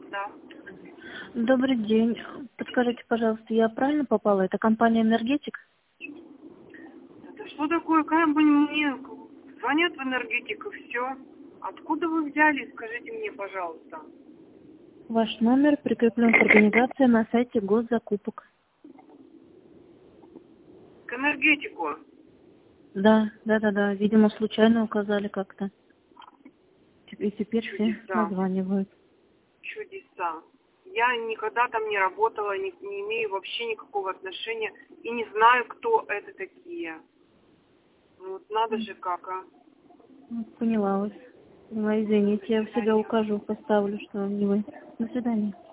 Да. Добрый день. Подскажите, пожалуйста, я правильно попала? Это компания «Энергетик»? Это что такое? Как бы мне звонят в энергетику, все. Откуда вы взяли? Скажите мне, пожалуйста. Ваш номер прикреплен к организации на сайте госзакупок. К энергетику. Да. Видимо, случайно указали как-то. И теперь все Чудеса. названивают. Чудеса. Я никогда там не работала, не имею вообще никакого отношения и не знаю, кто это такие. Ну вот надо же как, а. Поняла вас. Ну, извините, До я в себя свидания. укажу, поставлю, что не вы. До свидания.